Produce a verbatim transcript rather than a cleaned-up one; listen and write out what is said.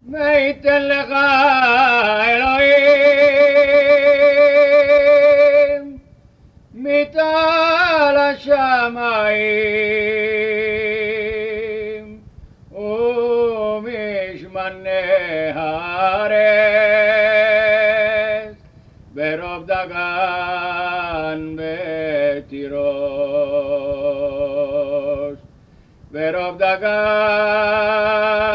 וייתן לך אלוהים מטל השמיים ומשמני הארץ ברוב דגן ותירוש ברוב דגן